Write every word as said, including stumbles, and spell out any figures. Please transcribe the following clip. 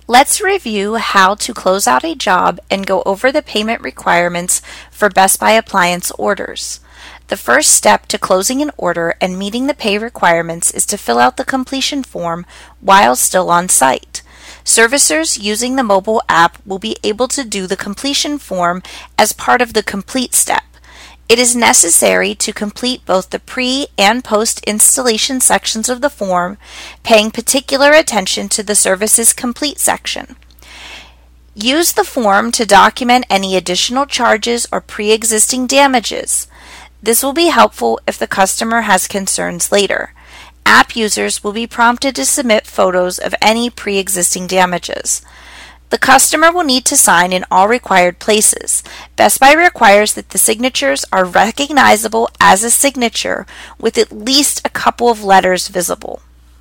Let's review how to close out a job and go over the payment requirements for Best Buy appliance orders. The first step to closing an order and meeting the pay requirements is to fill out the completion form while still on site. Servicers using the mobile app will be able to do the completion form as part of the complete step. It is necessary to complete both the pre- and post-installation sections of the form, paying particular attention to the Services Complete section. Use the form to document any additional charges or pre-existing damages. This will be helpful if the customer has concerns later. App users will be prompted to submit photos of any pre-existing damages. The customer will need to sign in all required places. Best Buy requires that the signatures are recognizable as a signature with at least a couple of letters visible.